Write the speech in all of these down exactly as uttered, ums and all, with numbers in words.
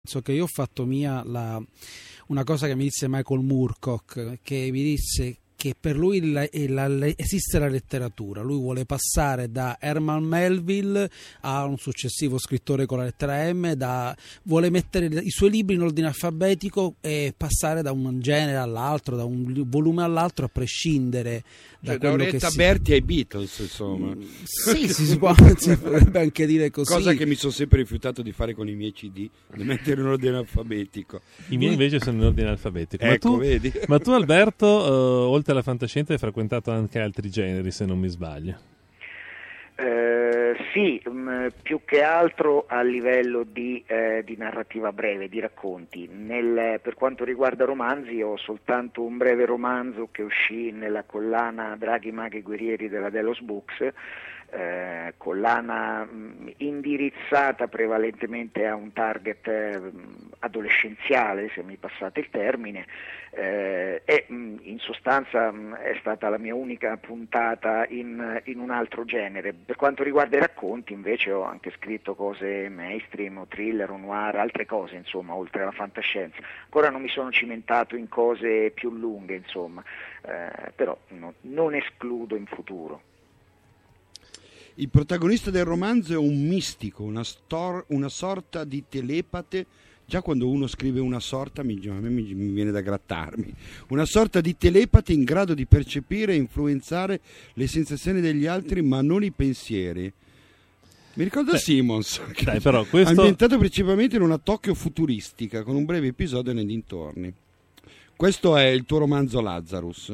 So che io ho fatto mia la, una cosa che mi disse Michael Moorcock, che mi disse che per lui la, la, la, esiste la letteratura. Lui vuole passare da Herman Melville a un successivo scrittore con la lettera M, da, vuole mettere i suoi libri in ordine alfabetico e passare da un genere all'altro, da un volume all'altro, a prescindere da cioè, quello da che Oretta si... Berti ai Beatles, insomma. Sì, si, si, può, si potrebbe anche dire così. Cosa che mi sono sempre rifiutato di fare con i miei C D, di mettere in ordine alfabetico. I miei invece sono in ordine alfabetico. Ma, Ecco, tu, vedi? ma tu Alberto, uh, oltre alla fantascienza, hai frequentato anche altri generi, se non mi sbaglio. Eh, sì, mh, più che altro a livello di, eh, di narrativa breve, di racconti. Nel, per quanto riguarda romanzi, ho soltanto un breve romanzo che uscì nella collana Draghi, Maghi, Guerrieri della Delos Books, eh, collana mh, indirizzata prevalentemente a un target eh, adolescenziale, se mi passate il termine, eh, e mh, in sostanza mh, è stata la mia unica puntata in, in un altro genere. Per quanto riguarda i racconti invece ho anche scritto cose mainstream, o thriller, o noir, altre cose insomma, oltre alla fantascienza. Ancora non mi sono cimentato in cose più lunghe insomma, eh, però no, non escludo in futuro. Il protagonista del romanzo è un mistico, una, stor- una sorta di telepate. Già quando uno scrive una sorta mi, a me mi, mi viene da grattarmi. Una sorta di telepate in grado di percepire e influenzare le sensazioni degli altri, ma non i pensieri. Mi ricorda Beh, Simmons, dai, però questo... ambientato principalmente in una Tokyo futuristica, con un breve episodio nei dintorni. Questo è il tuo romanzo Lazarus.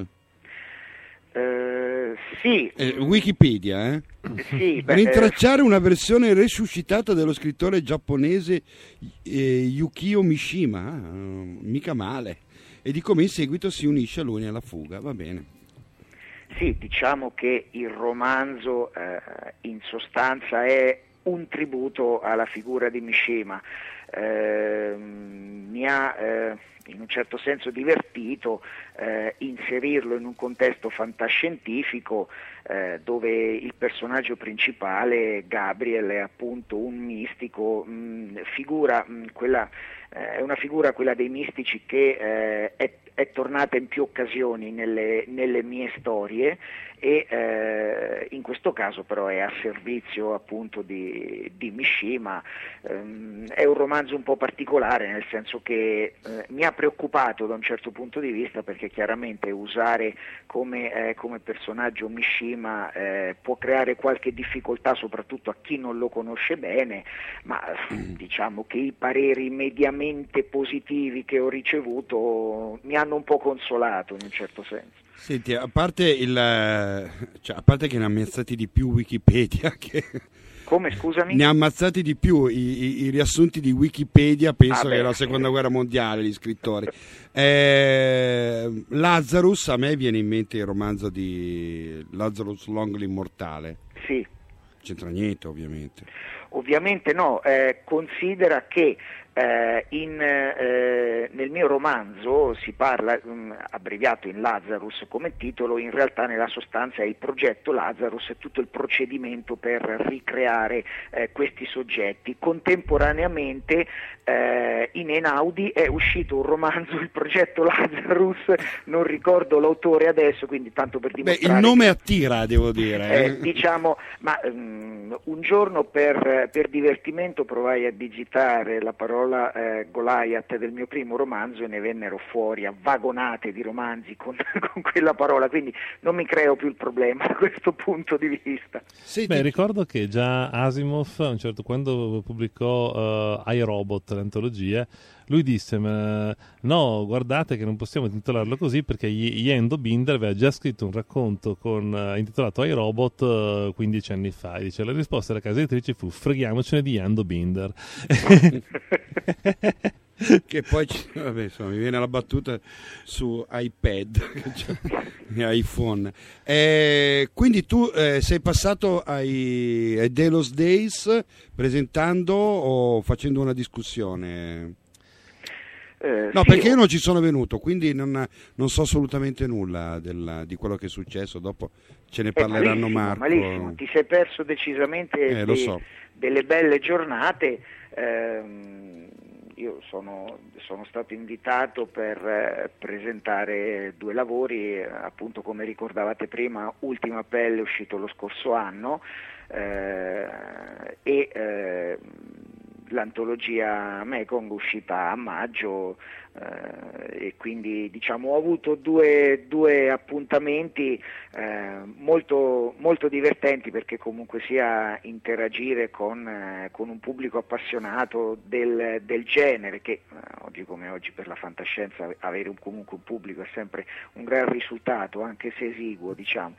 Uh, sì. Eh, Wikipedia, eh? Sì, beh, Rintracciare una versione resuscitata dello scrittore giapponese eh, Yukio Mishima, ah, mica male, e di come in seguito si unisce a lui nella fuga, va bene. Sì, diciamo che il romanzo eh, in sostanza è un tributo alla figura di Mishima. Eh, mi ha eh, in un certo senso divertito eh, inserirlo in un contesto fantascientifico eh, dove il personaggio principale, Gabriel, è appunto un mistico, mh, figura, mh, quella, eh, è una figura, quella dei mistici, che eh, è, è tornata in più occasioni nelle, nelle mie storie, e eh, in questo caso però è a servizio appunto di, di Mishima. Um, è un romanzo un po' particolare, nel senso che eh, mi ha preoccupato da un certo punto di vista, perché chiaramente usare come, eh, come personaggio Mishima eh, può creare qualche difficoltà soprattutto a chi non lo conosce bene, ma diciamo che i pareri mediamente positivi che ho ricevuto mi hanno un po' consolato in un certo senso. Senti, a parte il, cioè, a parte che ne ha ammazzati di più Wikipedia, che come, scusami? Ne ha ammazzati di più i, i, i riassunti di Wikipedia, penso ah, che è la seconda guerra mondiale gli scrittori. Eh, Lazarus, a me viene in mente il romanzo di Lazarus Long l'Immortale. Sì. C'entra niente, ovviamente. Ovviamente no, eh, considera che Eh, in, eh, nel mio romanzo si parla, mh, abbreviato in Lazarus come titolo, in realtà nella sostanza è il progetto Lazarus e tutto il procedimento per ricreare eh, questi soggetti. Contemporaneamente eh, in Einaudi è uscito un romanzo, il progetto Lazarus, non ricordo l'autore adesso, quindi tanto per dimostrare. Beh, il nome che, attira, devo dire. Eh. Eh, diciamo, ma mh, un giorno per, per divertimento provai a digitare la parola Eh, Goliath del mio primo romanzo e ne vennero fuori a vagonate di romanzi con, con quella parola, quindi non mi creo più il problema da questo punto di vista. Senti. Beh, ricordo che già Asimov, a un certo, quando pubblicò uh, iRobot, l'antologia, lui disse: ma no, guardate che non possiamo intitolarlo così, perché Jendo Binder aveva già scritto un racconto con, uh, intitolato iRobot uh, quindici anni fa. E dice, la risposta della casa editrice fu: freghiamocene di Jendo Binder. Che poi vabbè, insomma, mi viene la battuta su iPad e iPhone. Eh, quindi tu eh, sei passato ai, ai Delos Days presentando o facendo una discussione? Eh, no, sì, perché io non ci sono venuto, quindi non, non so assolutamente nulla del, di quello che è successo. Dopo ce ne parleranno Marco. Malissimo, ti sei perso decisamente eh, dei, lo so. delle belle giornate. Ehm, io sono, sono stato invitato per eh, presentare due lavori, eh, appunto come ricordavate prima, Ultima Pelle è uscito lo scorso anno eh, e eh, l'antologia Mekong uscita a maggio, eh, e quindi diciamo ho avuto due, due appuntamenti eh, molto, molto divertenti, perché comunque sia interagire con, eh, con un pubblico appassionato del, del genere, che eh, oggi come oggi per la fantascienza avere un, comunque un pubblico è sempre un gran risultato, anche se esiguo, diciamo.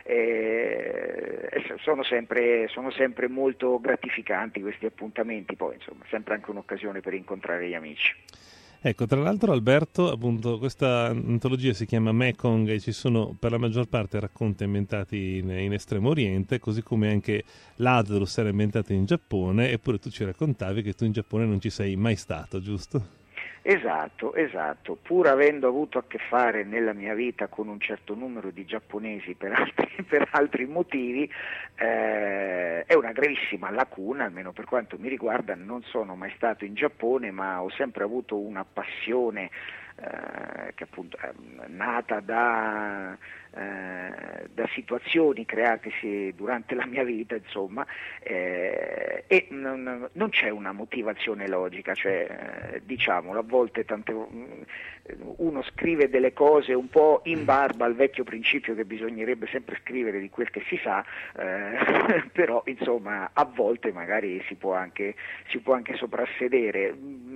Eh, sono sempre, sono sempre molto gratificanti questi appuntamenti, poi insomma sempre anche un'occasione per incontrare gli amici. Ecco, tra l'altro Alberto, appunto, questa antologia si chiama Mekong e ci sono per la maggior parte racconti ambientati in, in Estremo Oriente, così come anche Lazarus era ambientato in Giappone, eppure tu ci raccontavi che tu in Giappone non ci sei mai stato, giusto? Esatto, esatto, pur avendo avuto a che fare nella mia vita con un certo numero di giapponesi per altri, per altri motivi, eh, è una gravissima lacuna, almeno per quanto mi riguarda. Non sono mai stato in Giappone, ma ho sempre avuto una passione eh, che appunto è nata da, eh, da situazioni createsi durante la mia vita, insomma, eh, e non, non c'è una motivazione logica, cioè eh, diciamolo, a volte tante, uno scrive delle cose un po' in barba al vecchio principio che bisognerebbe sempre scrivere di quel che si sa, eh, però insomma a volte magari si può anche, si può anche soprassedere.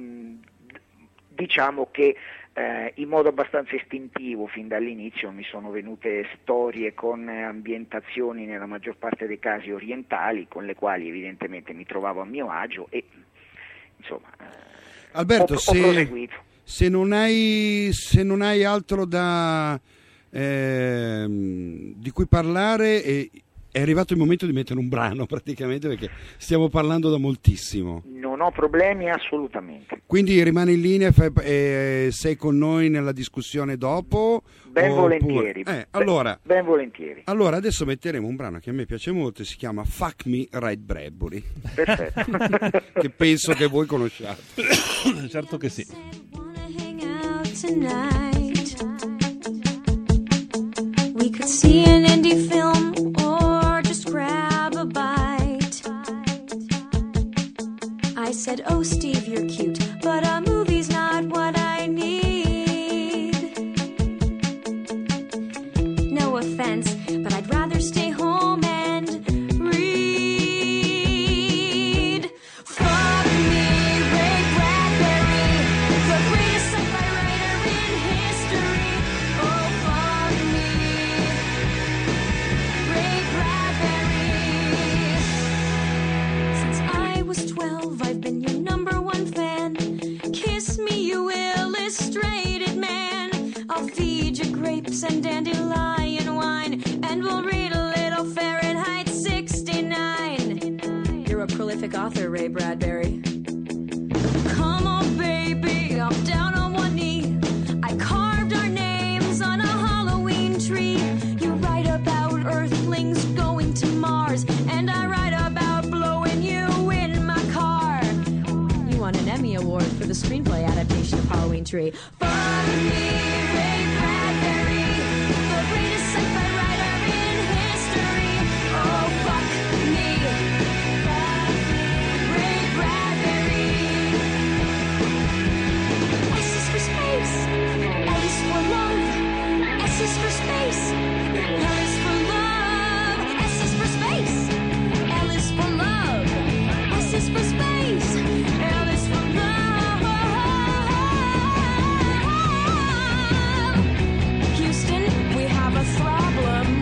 Diciamo che eh, in modo abbastanza istintivo fin dall'inizio mi sono venute storie con ambientazioni nella maggior parte dei casi orientali, con le quali evidentemente mi trovavo a mio agio e insomma eh, Alberto, ho, se, ho proseguito. Se non hai, se non hai altro da eh, di cui parlare, e è arrivato il momento di mettere un brano praticamente, perché stiamo parlando da moltissimo. Non ho problemi assolutamente. Quindi rimani in linea e fai, eh, sei con noi nella discussione dopo? Ben oppure... volentieri. Eh, allora, ben, ben volentieri. Allora adesso metteremo un brano che a me piace molto, si chiama Fuck Me Ray Bradbury. Perfetto. Che penso che voi conosciate. Certo che sì. We could see an indie film or just grab a bite. I said, oh Steve, you're cute, but a movie's not what I need. No offense, but I'd rather stay home and read. Fuck me, Ray Bradbury, the greatest sci-fi writer in history. Oh, fuck me, Ray Bradbury. Since I was twelve, I've been your number one fan. Kiss me, you illustrated man. I'll feed you grapes and dandelion wine, and we'll read a little Fahrenheit sixty-nine. You're a prolific author, Ray Bradbury. Come on, baby, I'm down on one knee. I carved our names on a Halloween tree. You write about Earthlings going to Mars, and I write about blowing you in my car. You won an Emmy Award for the screenplay adaptation of Halloween Tree. Fuck me, Ray Bradbury, the greatest sci-fi writer in history. Oh, fuck me, Ray Bradbury. S is for space, L is for love, S is for space, L is for love, S is for space, L is for love, S is for space, L is for love. Houston, we have a problem.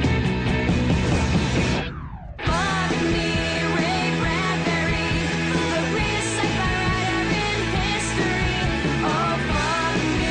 Fuck me, Ray Bradbury, the greatest sci-fi writer in history. Oh, fuck me,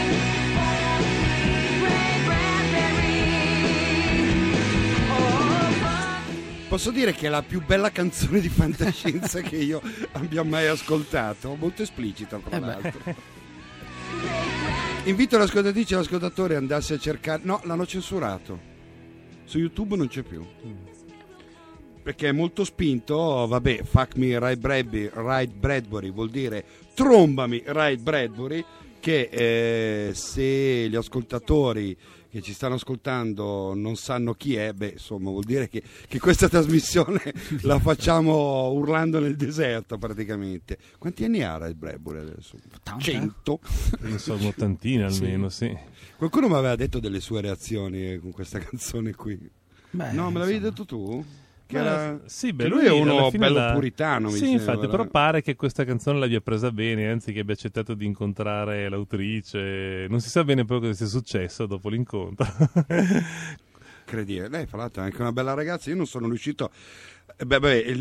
Ray Bradbury. Oh, fuck me. Posso dire che è la più bella canzone di fantascienza che io abbia mai ascoltato, molto esplicita tra Eh beh. l'altro. Invito l'ascoltatrice e l'ascoltatore a andarsi a cercare. No, l'hanno censurato. Su YouTube non c'è più. perché è molto spinto. Vabbè, fuck me Ray Bradbury, Ray Bradbury vuol dire trombami Ray Bradbury, che eh, se gli ascoltatori che ci stanno ascoltando non sanno chi è, beh, insomma, vuol dire che, che questa trasmissione la facciamo urlando nel deserto praticamente. Quanti anni ha Ray Bradbury adesso? cento? Non so, un'ottantina almeno, sì. sì. Qualcuno mi aveva detto delle sue reazioni con questa canzone qui. Beh, no, me l'avevi insomma. detto tu? Che, Beh, era... sì, beh, che lui, lui è uno alla fine bello la... puritano, mi sì, sembra. infatti, però pare che questa canzone l'abbia presa bene, anzi che abbia accettato di incontrare l'autrice. Non si sa bene poi cosa sia successo dopo l'incontro. Credere, lei fra l'altro è anche una bella ragazza. Io non sono riuscito. Beh, beh,